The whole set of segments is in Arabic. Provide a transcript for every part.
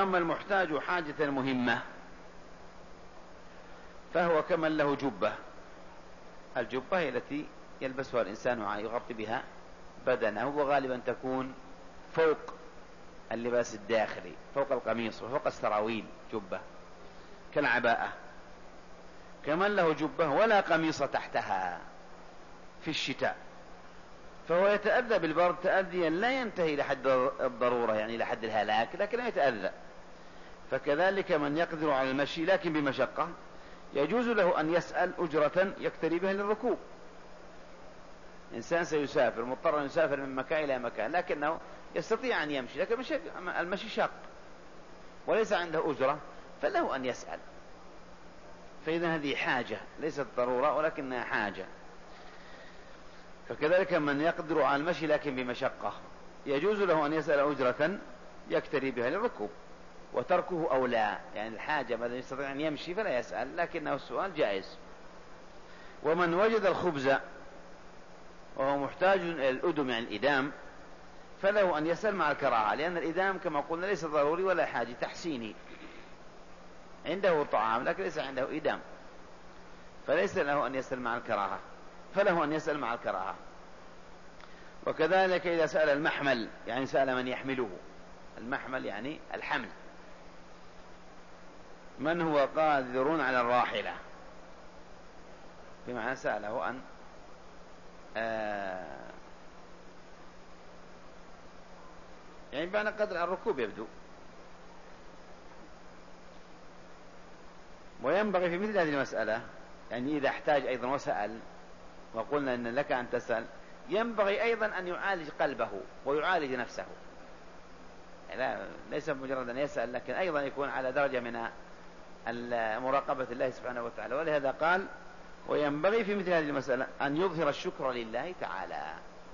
وأما المحتاج حاجة مهمة فهو كمن له جبة. الجبة هي التي يلبسها الإنسان يغطي بها بدنه، وغالبا تكون فوق اللباس الداخلي، فوق القميص وفوق السراويل جبة كالعباءة. كمن له جبة ولا قميص تحتها في الشتاء، فهو يتأذى بالبرد تأذيا لا ينتهي لحد الضرورة، يعني لحد الهلاك، لكن لا يتأذى. فكذلك من يقدر على المشي لكن بمشقة يجوز له أن يسأل أجرة يكتري بها للركوب. إنسان سيسافر مضطر أن يسافر من مكان إلى مكان، لكنه يستطيع أن يمشي، لكن المشي شاق وليس عنده أجرة، فله أن يسأل. فإذا هذه حاجة ليست ضرورة ولكنها حاجة. فكذلك من يقدر على المشي لكن بمشقة يجوز له أن يسأل أجرة يكتري بها للركوب، وتركه أولى، يعني الحاجة ما يستطيع أن يمشي فلا يسأل، لكنه السؤال جائز. ومن وجد الخبز وهو محتاج إلى الأدم يعني الإدام فله أن يسأل مع الكراهة، لأن الإدام كما قلنا ليس ضروري ولا حاجة، تحسيني، عنده طعام لكن ليس عنده إدام، فليس له أن يسأل مع الكراهة، فله أن يسأل مع الكراهة. وكذلك إذا سأل المحمل، يعني سأل من يحمله، المحمل يعني الحمل، من هو قادر على الراحلة، بمعنى سأله أن يعني بمعنى قدر على الركوب يبدو. وينبغي في مثل هذه المسألة، يعني إذا احتاج أيضا وسأل وقلنا أن لك أن تسأل، ينبغي أيضا أن يعالج قلبه ويعالج نفسه، لا ليس مجرد أن يسأل، لكن أيضا يكون على درجة من مراقبة الله سبحانه وتعالى. ولهذا قال وينبغي في مثل هذه المسألة أن يظهر الشكر لله تعالى،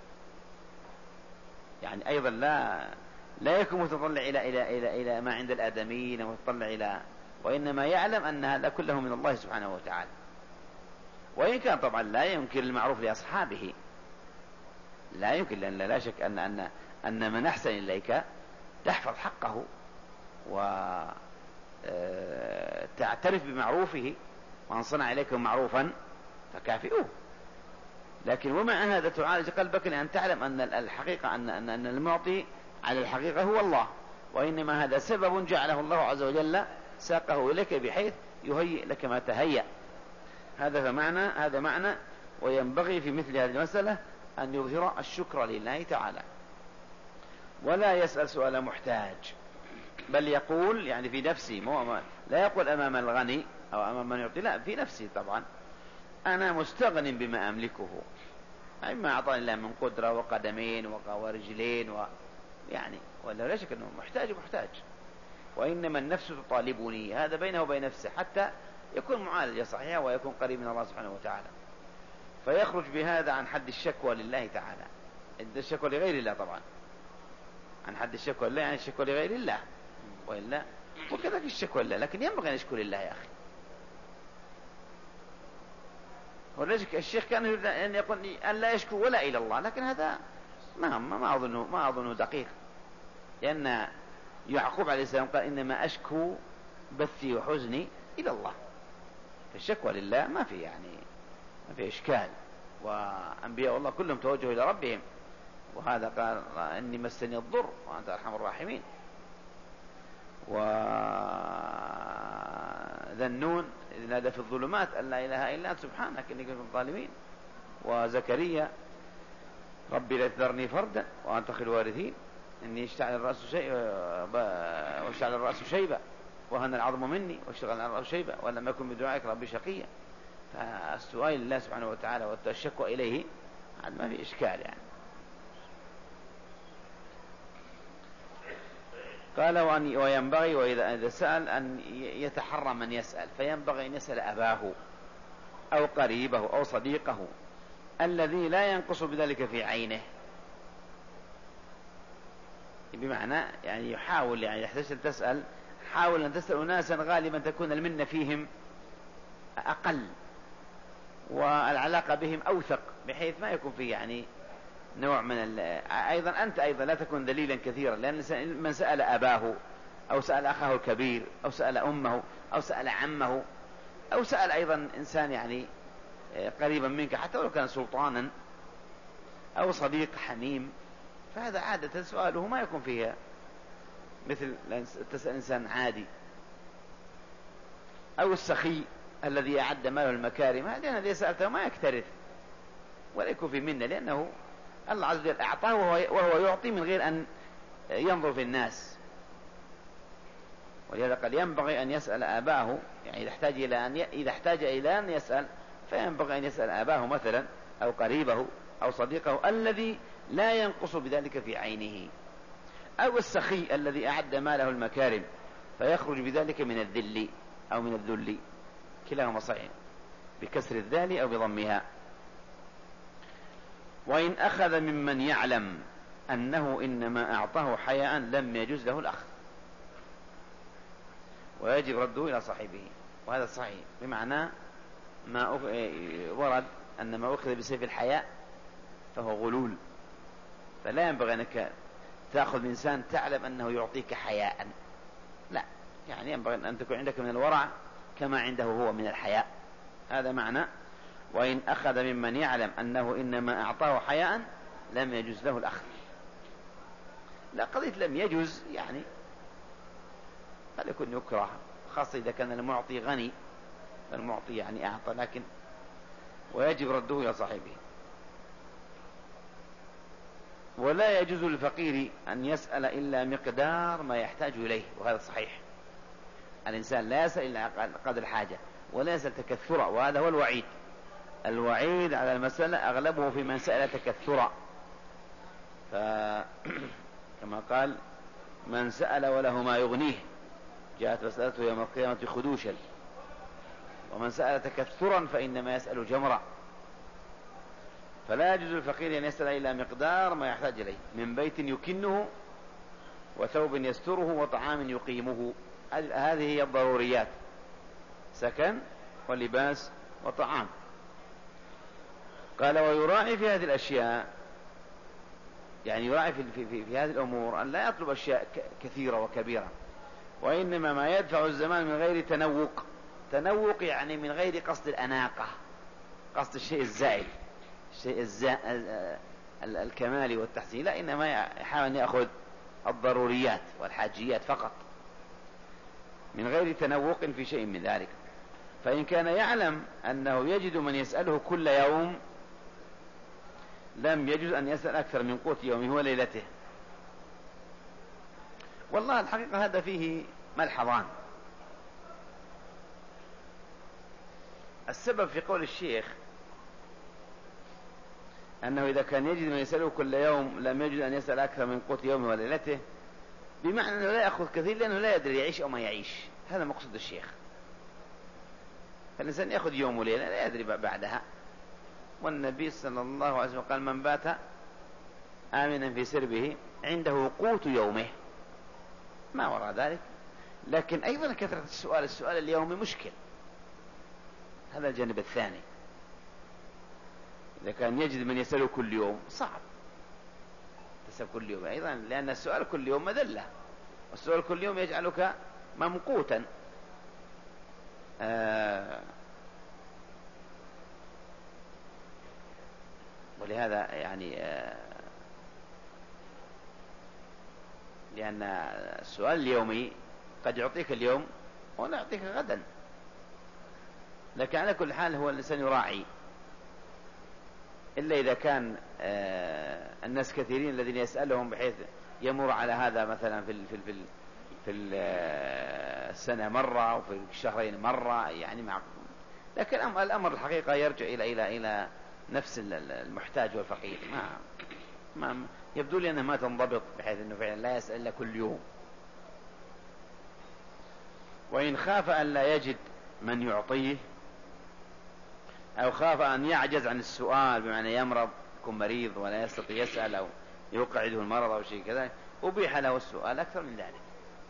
يعني أيضا لا يكون متطلع إلى ما عند الآدميين ومتطلع إلى، وإنما يعلم أن هذا كله من الله سبحانه وتعالى. وإن كان طبعا لا ينكر المعروف لأصحابه، لا يمكن، لأن لا شك أن من أحسن إليك تحفظ حقه وتعترف بمعروفه، وأن صنع إليكم معروفا فكافئوه. لكن ومع هذا تعالج قلبك لأن تعلم أن الحقيقة أن المعطي على الحقيقة هو الله، وإنما هذا سبب جعله الله عز وجل ساقه إليك بحيث يهيئ لك ما تهيأ. هذا معنى وينبغي في مثل هذه المسألة أن يظهر الشكر لله تعالى، ولا يسأل سؤال محتاج، بل يقول يعني في نفسه، لا يقول أمام الغني أو أمام من يعطي، لا، في نفسه طبعا، أنا مستغن بما أملكه، أي ما أعطاني الله من قدرة وقدمين ورجلين يعني ولا لا شك أنه محتاج، وإنما النفس تطالبني، هذا بينه وبين نفسه حتى يكون معالجة صحيحة ويكون قريب من الله سبحانه وتعالى. فيخرج بهذا عن حد الشكوى لله تعالى، الشكوى لغير الله طبعا، عن حد الشكوى لله يعني الشكوى لغير الله، وإلا وكذلك الشكوى لله، لكن ينبغي أن يشكو لله يا أخي. ولذلك الشيخ كان يريد أن يقول أن لا يشكو ولا إلى الله، لكن هذا ما أظنه دقيق، لأن يعقوب عليه السلام قال إنما أشكو بثي وحزني إلى الله، فالشكوى لله ما في إشكال، وأنبياء الله كلهم توجهوا إلى ربهم، وهذا قال إني مسني الضر وأنت أرحم الراحمين. وذنون إذ نادى في الظلمات أن لا إله إلا أنت سبحانك إني كنت من الظالمين. وزكريا ربي لا تذرني فردا وأنت خير الوارثين إني اشتعل الرأس شيبا وهن العظم مني واشتغل الرأس شيبا ولم يكن بدعائك ربي شقيا. فالسؤال لله سبحانه وتعالى والتشكوى إليه ما في إشكال يعني. قال وينبغي وإذا سأل أن يتحرى من يسأل، فينبغي أن يسأل أباه أو قريبه أو صديقه الذي لا ينقص بذلك في عينه، بمعنى يعني يحاول، يعني يحتاج تسأل، حاول أن تسأل ناسا غالبا تكون المنة فيهم أقل والعلاقة بهم أوثق، بحيث ما يكون فيه يعني نوع من أيضا أنت أيضا لا تكون دليلا كثيرا، لأن من سأل أباه أو سأل أخاه الكبير، أو سأل أمه، أو سأل عمه، أو سأل أيضا إنسان يعني قريبا منك حتى ولو كان سلطانا أو صديق حميم، فهذا عادة سؤاله ما يكون فيها مثل تسأل إنسان عادي. أو السخي الذي أعد ماله المكارم، هذا الذي سألته ما يكترث ولا يكون في منه، لأنه الله عز وجل أعطاه وهو يعطي من غير أن ينظر في الناس. ولهذا قال ينبغي أن يسأل آباه، يعني إذا احتاج إلى أن يسأل فينبغي أن يسأل آباه مثلا، أو قريبه أو صديقه الذي لا ينقص بذلك في عينه. أو السخي الذي أعد ماله المكارم فيخرج بذلك من الذل أو من الذل، كلاهما صحيح بكسر الذال أو بضمها. وإن أخذ ممن يعلم أنه إنما أعطاه حياء لم يجوز له الأخذ، ويجب رده إلى صاحبه. وهذا صحيح، بمعنى ما ورد أن ما أخذ بسيف الحياء فهو غلول، فلا ينبغي أنك تأخذ من إنسان تعلم أنه يعطيك حياء، لا، يعني ينبغي أن تكون عندك من الورع كما عنده هو من الحياء. هذا معنى وإن أخذ ممن يعلم أنه إنما أعطاه حياء لم يجوز له الأخذ. لا، قضية لم يجوز يعني قد يكون يكره، خاصة إذا كان المعطي غني، المعطي يعني أعطى، لكن ويجب رده إلى صاحبه. ولا يجوز للفقير أن يسأل إلا مقدار ما يحتاج إليه، وهذا صحيح. الإنسان لا يسأل إلا قدر الحاجة، ولا يسأل تكثرا، وهذا هو الوعيد. الوعيد على المسألة أغلبه في من سأل تكثرا، كما قال من سأل وله ما يغنيه جاءت مسألته يوم القيامة خدوشا، ومن سأل تكثرا فإنما يسأل جمرا. فلا يجوز الفقير أن يسأل إلا مقدار ما يحتاج إليه من بيت يكنه، وثوب يستره، وطعام يقيمه. هذه هي الضروريات: سكن ولباس وطعام. قال ويراعي في هذه الأشياء، يعني يراعي في هذه الأمور أن لا يطلب أشياء كثيرة وكبيرة، وإنما ما يدفع الزمان من غير تنوق يعني من غير قصد الأناقة، قصد الشيء الزائد، الشيء الكمالي والتحسين، لا، إنما يحاول أن يأخذ الضروريات والحاجيات فقط من غير تنوق في شيء من ذلك. فإن كان يعلم أنه يجد من يسأله كل يوم لم يجوز أن يسأل أكثر من قوت يومه وليلته. والله الحقيقة هذا فيه ملحظان. السبب في قول الشيخ أنه إذا كان يجد من يسأله كل يوم لم يجد أن يسأل أكثر من قوت يومه وليلته، بمعنى أنه لا يأخذ كثير لأنه لا يدري يعيش أو ما يعيش. هذا مقصود الشيخ. فالإنسان يأخذ يوم وليلة لا يدري بعدها. والنبي صلى الله عليه وسلم قال من بات آمنا في سربه عنده قوت يومه، ما وراء ذلك. لكن أيضا كثرة السؤال اليومي مشكل، هذا الجانب الثاني. إذا كان يجد من يسأله كل يوم صعب تسأل كل يوم أيضا، لأن السؤال كل يوم مذلة، والسؤال كل يوم يجعلك ممقوتا. ولهذا يعني لأن السؤال اليومي قد يعطيك اليوم ولا يعطيك غدا. لكن على كل حال هو الإنسان يراعي، إلا إذا كان الناس كثيرين الذين يسألهم بحيث يمر على هذا مثلا في السنة مرة وفي الشهرين مرة، يعني لكن الأمر الحقيقة يرجع إلى نفس المحتاج والفقير. ما يبدو لي أنها ما تنضبط بحيث أنه فعلا لا يسأل إلا كل يوم. وإن خاف أن لا يجد من يعطيه، أو خاف أن يعجز عن السؤال، بمعنى يمرض، يكون مريض ولا يستطيع يسأل أو يقعده المرض أو شيء كذا، أبيح له السؤال أكثر من ذلك.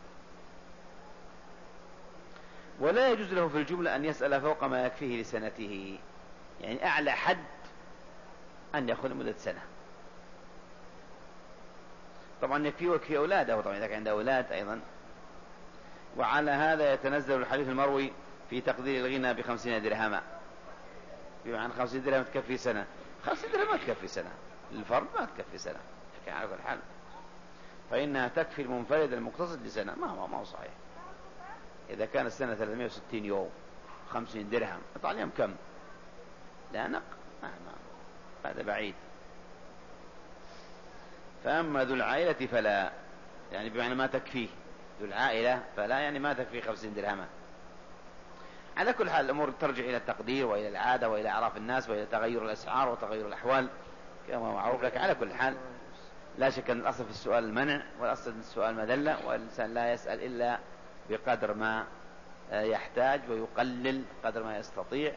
ولا يجوز له في الجملة أن يسأل فوق ما يكفيه لسنته، يعني أعلى حد أن يأخذ مدة سنة. طبعا يكفيه ويكفي أولاده، طبعا إذا كان عنده أولاد أيضا وعلى هذا يتنزل الحديث المروي في تقدير الغنى ب50 درهما، بمعنى 50 درهم تكفي سنة. 50 درهم ما تكفي سنة للفرد، ما تكفي سنة، لكن على كل حال فإنها تكفي المنفرد المقتصد لسنة. ما هو صحيح. إذا كان السنة 360 يوم 50 درهم يطلع اليوم كم؟ لا نق هذا بعيد. فأما ذو العائلة فلا، يعني بمعنى ما تكفيه. ذو العائلة فلا يعني ما تكفيه 50 درهما. على كل حال الأمور ترجع إلى التقدير وإلى العادة وإلى أعراف الناس وإلى تغير الأسعار وتغير الأحوال كما معروف لك. على كل حال لا شك أن الأصل في السؤال المنع، والأصل في السؤال مذلة، والإنسان لا يسأل إلا بقدر ما يحتاج ويقلل قدر ما يستطيع،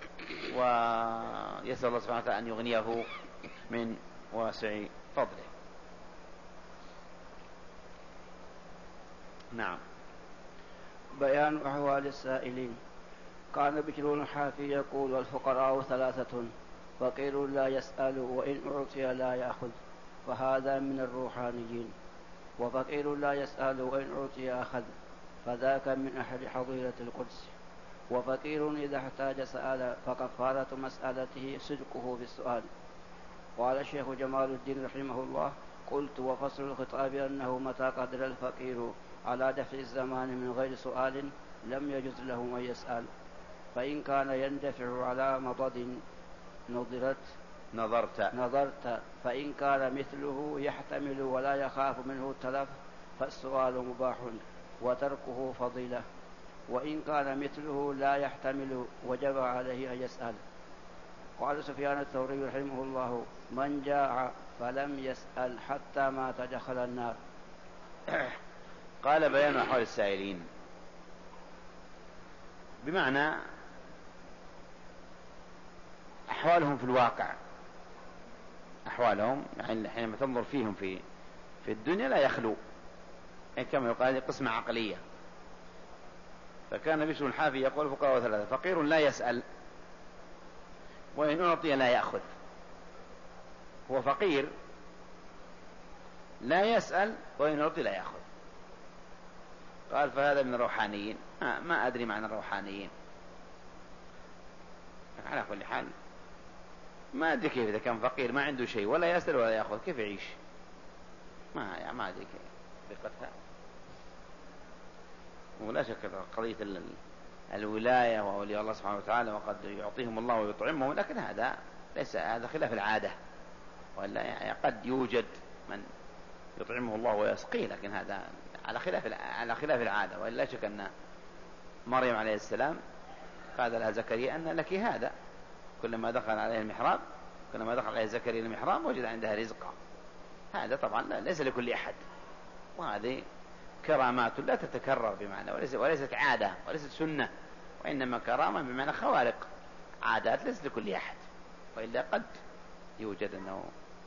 ويسأل الله سبحانه وتعالى أن يغنيه من واسع فضله. نعم. بيان أحوال السائلين. كان بشر الحافي يقول: والفقراء 3، فقير لا يسأل وإن أعطي لا يأخذ، فهذا من الروحانيين. وفقير لا يسأل وإن أعطي أخذ، فذاك من أحد حظيرة القدس. وفقير إذا احتاج سأل، فكفارة مسألته صدقه بالسؤال. قال الشيخ جمال الدين رحمه الله: قلت: وفصل الخطاب أنه متى قدر الفقير على دفع الزمان من غير سؤال لم يجوز له أن يسأل، فإن كان يندفع على مضض نظرت، فإن كان مثله يحتمل ولا يخاف منه التلف فالسؤال مباح وتركه فضيلة، وإن كان مثله لا يحتمل وجب عليه أن يسأل. قال سفيان الثوري رحمه الله: من جاع فلم يسأل حتى مات دخل النار. قال: بيان أحوال السائلين، بمعنى أحوالهم في الواقع، أحوالهم يعني حينما تنظر فيهم في الدنيا لا يخلو، يعني كما يقال قسمة عقلية. فكان بشر الحافي يقول: فقراء 3، فقير لا يسأل وإن أعطي لا يأخذ. هو فقير لا يسأل وإن أعطي لا يأخذ. قال: فهذا من الروحانيين. ما أدري معنى الروحانيين. على كل حال ما أدري كيف إذا كان فقير ما عنده شيء ولا يسأل ولا يأخذ كيف يعيش. ما أدري كيف دقتها. ولا شك قضية الولاية وأولياء الله سبحانه وتعالى وقد يعطيهم الله ويطعمهم، لكن هذا ليس، هذا خلاف العادة. ولا يعني قد يوجد من يطعمه الله ويسقيه، لكن هذا على خلاف العادة. ولا شك أن مريم عليه السلام قال لها زكريا أن لك هذا، كلما دخل عليه زكريا المحراب وجد عندها رزقا. هذا طبعا ليس لكل أحد، وهذه كرامات لا تتكرر بمعنى، وليست عادة وليست سنة، وإنما كرامة بمعنى خوارق عادات ليست لكل أحد. وإلا قد يوجد أنه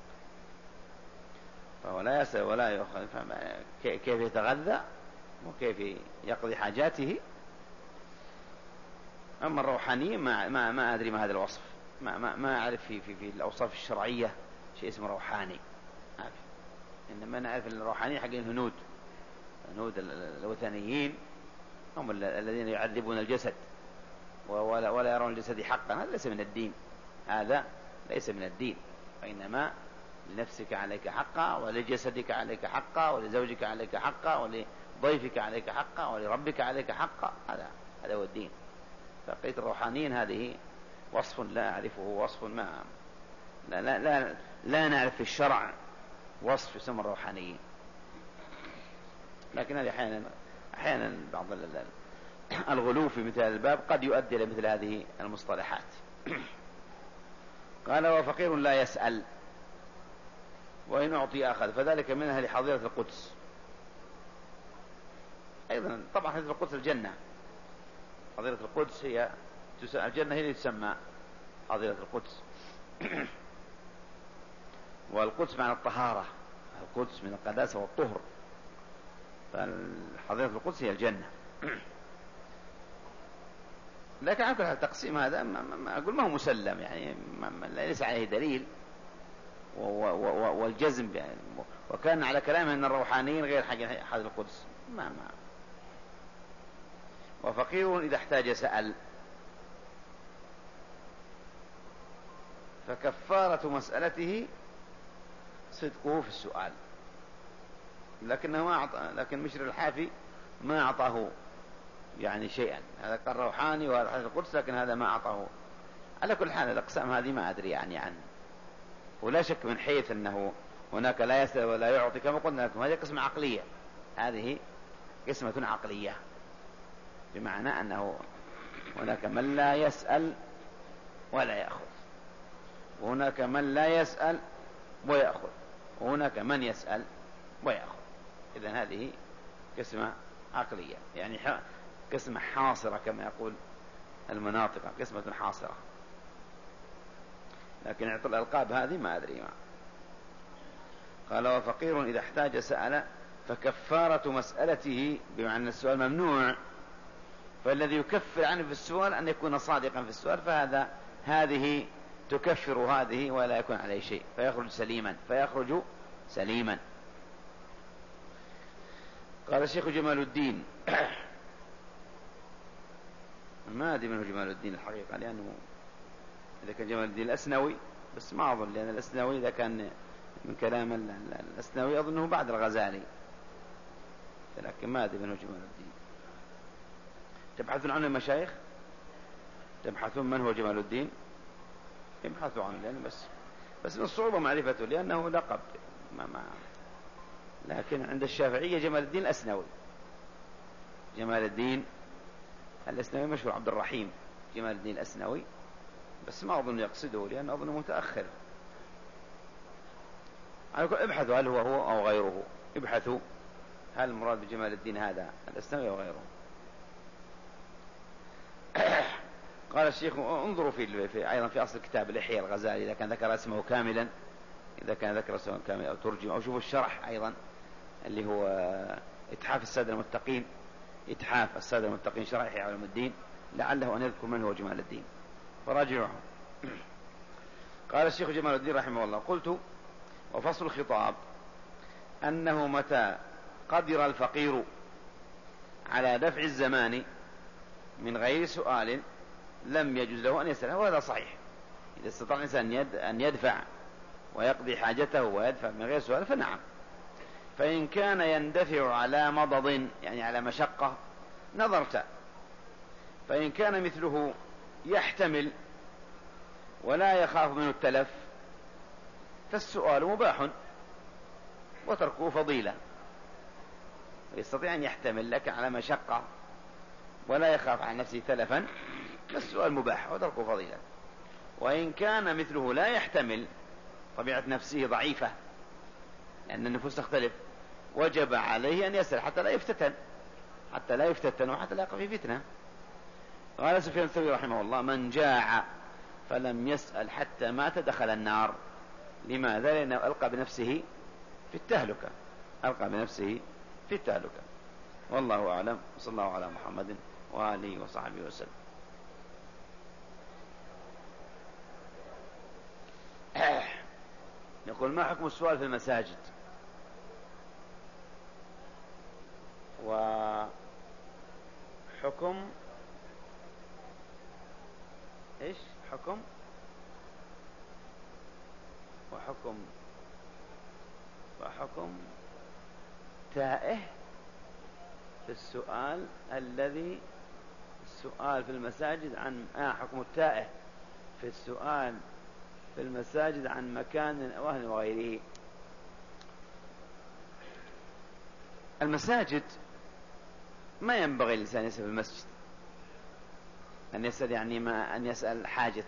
فهو لا يسأل ولا يأخذ، كيف يتغذى وكيف يقضي حاجاته. أما الروحاني ما أدري ما هذا الوصف، ما أعرف في الأوصاف الشرعية شيء اسمه روحاني. إنما نعرف الروحاني حق الهنود الوثنيين، هم الذين يعذبون الجسد ولا يرون الجسد حقا. هذا ليس من الدين، هذا ليس من الدين. وإنما لنفسك عليك حقا، ولجسدك عليك حقا، ولزوجك عليك حقا، ولضيفك عليك حقا، ولربك عليك حقا. هذا هو الدين. فبقية الروحانيين هذه وصف لا أعرفه، وصف ما لا نعرف في الشرع وصف يسمى الروحانيين. لكن هذه أحيانا بعض الغلو في مثل الباب قد يؤدي إلى مثل هذه المصطلحات. قال: وفقير لا يسأل وإن أعطي أخذ، فذلك من أهل حظيرة القدس. أيضا طبعا حظيرة القدس الجنة. حظيرة القدس هي الجنة، هي اللي تسمى حظيرة القدس. والقدس معنى الطهارة، القدس من القداسة والطهر، فحظيرة القدس هي الجنة. لكن على كل حال التقسيم هذا أقول ما هو مسلم، يعني ليس عليه دليل والجزم يعني. وكان على كلامه أن الروحانيين غير حق القدس، وفقير إذا احتاج سأل. فكفارة مسألته صدقه في السؤال، لكنه ما أعطى، لكن مشر الحافي ما أعطاه يعني شيئا. هذا قال روحاني وهذا حديث القدس، لكن هذا ما أعطاه. على كل حال الأقسام هذه ما أدري يعني عنه. ولا شك من حيث أنه هناك لا يسأل ولا يعطي كما قلنا لكم، هذه قسمة عقلية، هذه قسمة عقلية، بمعنى أنه هناك من لا يسأل ولا يأخذ، وهناك من لا يسأل ويأخذ، وهناك من يسأل ويأخذ. إذن هذه قسمة عقلية، يعني قسمة حاصرة كما يقول المناطق، قسمة حاصرة. لكن اعطى الألقاب هذه ما أدري ما. قال وفقير إذا احتاج سأل، فكفارة مسألته بمعنى السؤال ممنوع، فالذي يكفر عنه في السؤال أن يكون صادقا في السؤال، هذه تكفر هذه ولا يكون عليه شيء، فيخرج سليما. قال الشيخ جمال الدين ما أدري منه جمال الدين الحقيقة، لأنه إذا كان جمال الدين الأسنوي، بس ما أظن، لأن الأسنوي إذا كان من كلام الأسنوي أظنه بعد الغزالي، لكن ما أدري منه جمال الدين. تبحثون عنه المشايخ، تبحثون من هو جمال الدين، ابحثوا عنه، لأن بس من الصعوبة معرفته، لأنه لقب لكن عند الشافعية جمال الدين الأسنوي، جمال الدين الأسنوي مشهور، عبد الرحيم جمال الدين الأسنوي، بس ما أظن يقصده، لأن أظن متأخر. ابحثوا هل هو أو غيره، ابحثوا هل المراد بجمال الدين هذا الأسنوي أو غيره. قال الشيخ انظروا في أيضا في أصل كتاب الإحياء الغزالي، إذا كان ذكر اسمه كاملا، إذا كان ذكر اسمه كاملا أو ترجم، أو شوفوا الشرح أيضا اللي هو إتحاف السادة المتقين، إتحاف السادة المتقين شرح إحياء علوم الدين، لعله أن يذكر من هو جمال الدين، فراجعوه. قال الشيخ جمال الدين رحمه الله: قلت وفصل الخطاب أنه متى قدر الفقير على دفع الزمان من غير سؤال لم يجوز له أن يسأل، وهذا صحيح. إذا استطاع الإنسان أن يدفع ويقضي حاجته ويدفع من غير سؤال فنعم. فإن كان يندفع على مضض، يعني على مشقة، نظرت. فإن كان مثله يحتمل ولا يخاف منه التلف فالسؤال مباح وتركه فضيلة. يستطيع أن يحتمل لك على مشقة ولا يخاف عن نفسه تلفا، فالسؤال مباح وتركه فضيلة. وإن كان مثله لا يحتمل، طبيعة نفسه ضعيفة لأن النفوس تختلف، وجب عليه أن يسأل حتى لا يفتتن وحتى لا يقع في فتنة. قال سفيان الثوري رحمه الله: من جاع فلم يسأل حتى مات دخل النار. لماذا؟ لأنه ألقى بنفسه في التهلكة. والله أعلم، صلى الله على محمد وآله وصحبه وسلم. يقول: ما حكم السؤال في المساجد؟ وحكم ايش؟ وحكم تائه في السؤال السؤال في المساجد عن حكم التائه في السؤال في المساجد عن مكان أو أهل وغيره. المساجد ما ينبغي الإنسان يسأل في المسجد، أن يسأل يعني ما أن يسأل حاجة،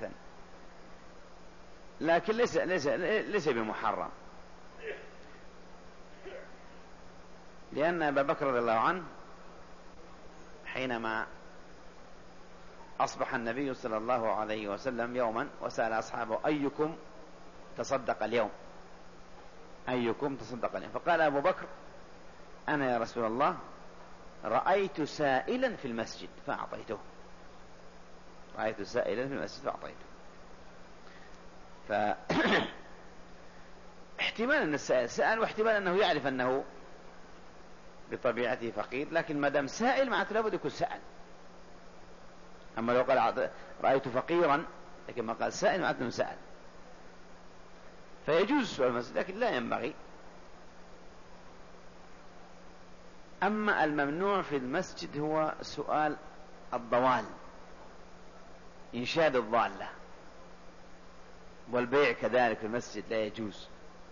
لكن ليس بمحرم، لأن أبا بكر رضي الله عنه حينما أصبح النبي صلى الله عليه وسلم يوما وسأل أصحابه: أيكم تصدق اليوم؟ فقال أبو بكر: أنا يا رسول الله رأيت سائلا في المسجد فأعطيته. فاحتمال أن السائل سأل، واحتمال أنه يعرف أنه بطبيعته فقير، لكن ما دام سائل معناته لابد يكون سأل، أما لو قال رأيت فقيرا، لكن ما قال سائل معناته سأل، فيجوز سؤال المسجد لكن لا ينبغي. أما الممنوع في المسجد هو سؤال الضوال، إنشاد الضالة، والبيع كذلك في المسجد لا يجوز.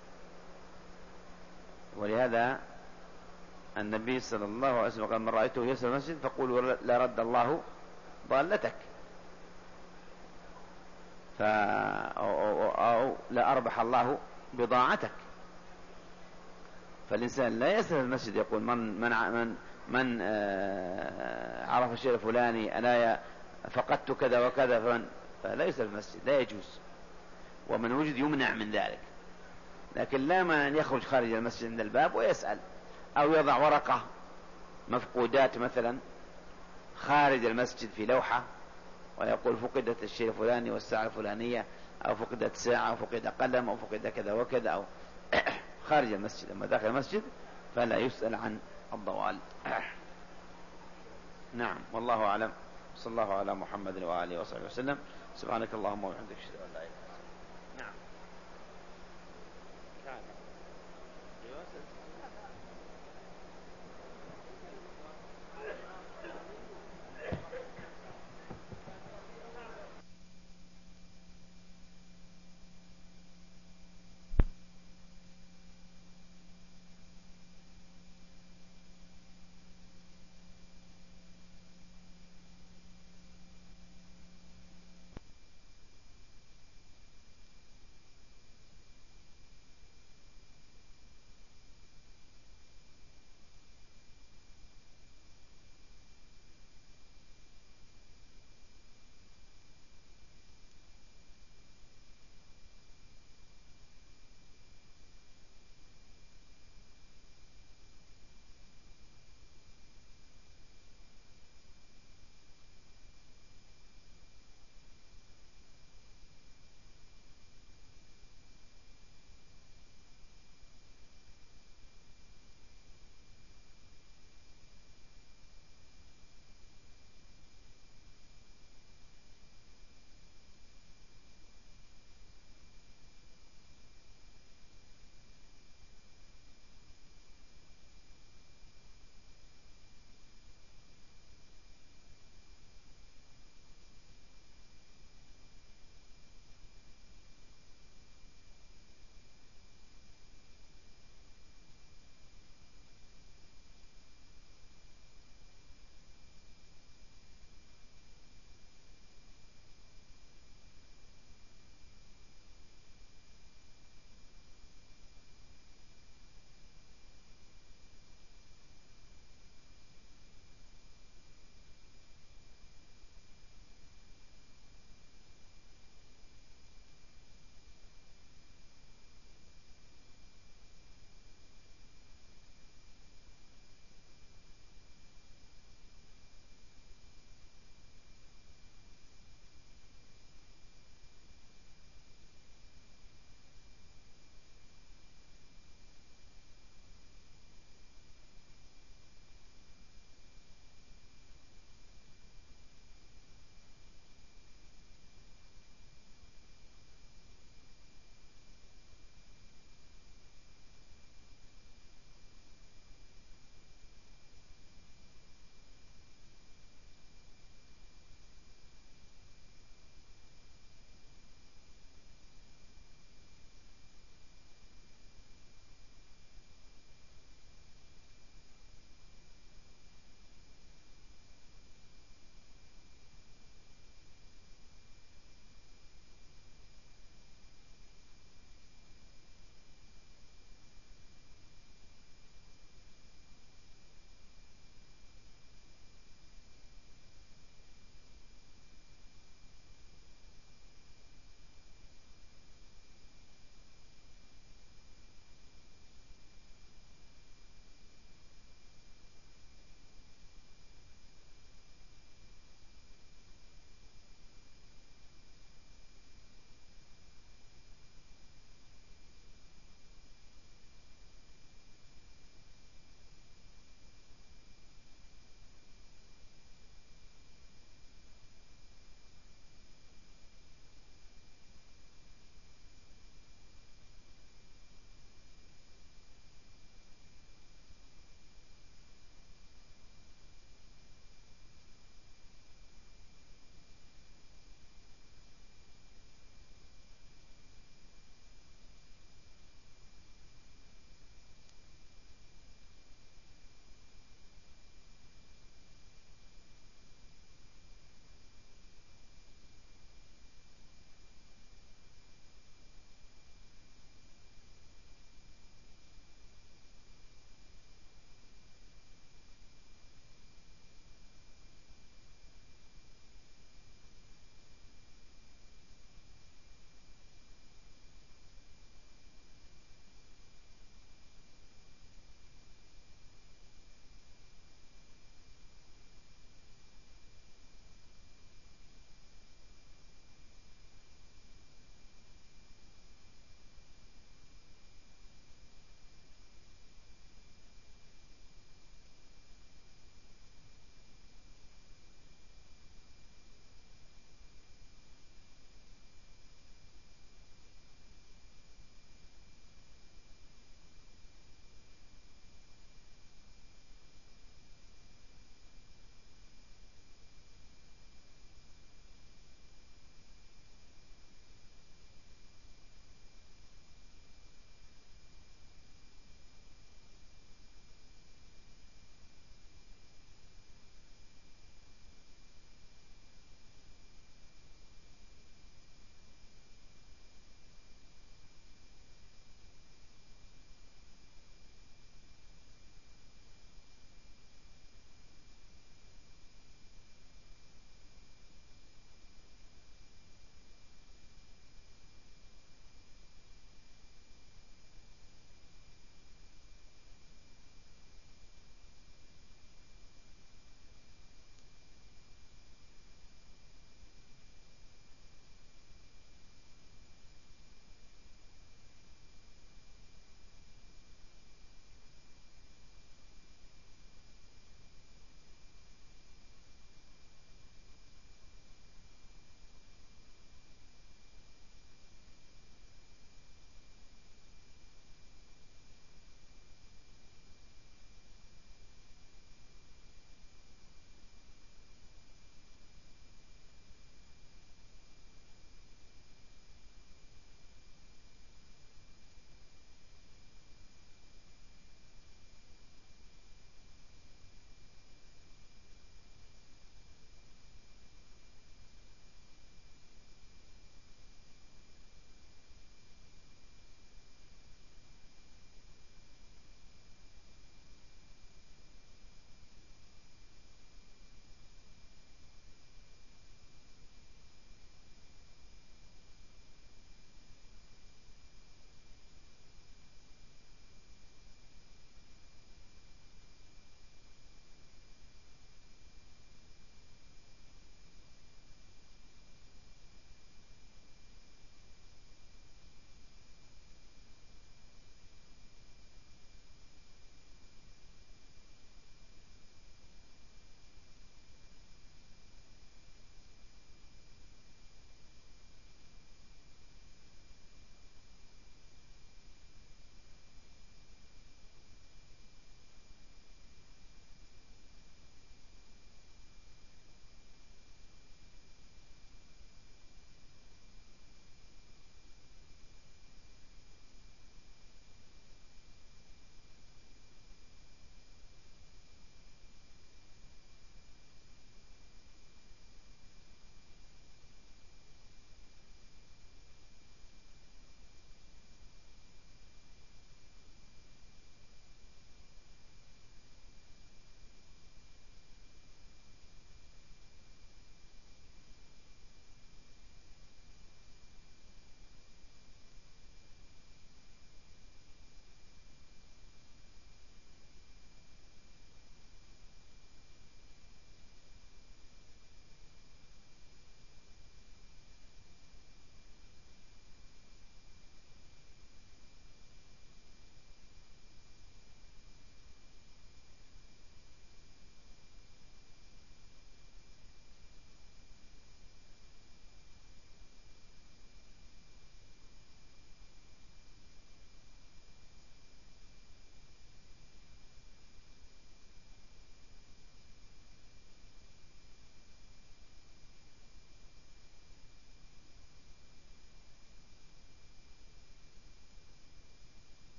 ولهذا النبي صلى الله عليه وسلم قال من رأيته يسأل المسجد فقولوا لا رد الله ضالتك، أو لا أربح الله بضاعتك. فالإنسان لا يسأل المسجد يقول من عرف الشيء الفلاني أنا فقدت كذا وكذا، فلا يسأل المسجد، لا يجوز، ومن وجد يمنع من ذلك. لكن لا من يخرج خارج المسجد عند الباب ويسأل، أو يضع ورقة مفقودات مثلا خارج المسجد في لوحة ويقول فقدت الشيء الفلاني والساعة الفلانية، أو فقدت ساعة، أو فقد قلم، أو فقد كذا وكذا، أو خارج المسجد. أما داخل المسجد فلا يسأل عن الضوال. نعم، والله أعلم. صلى الله على محمد وآله وصحبه وسلم. سبحانك اللهم وبحمدك أشهد أن لا إله إلا أنت. نعم.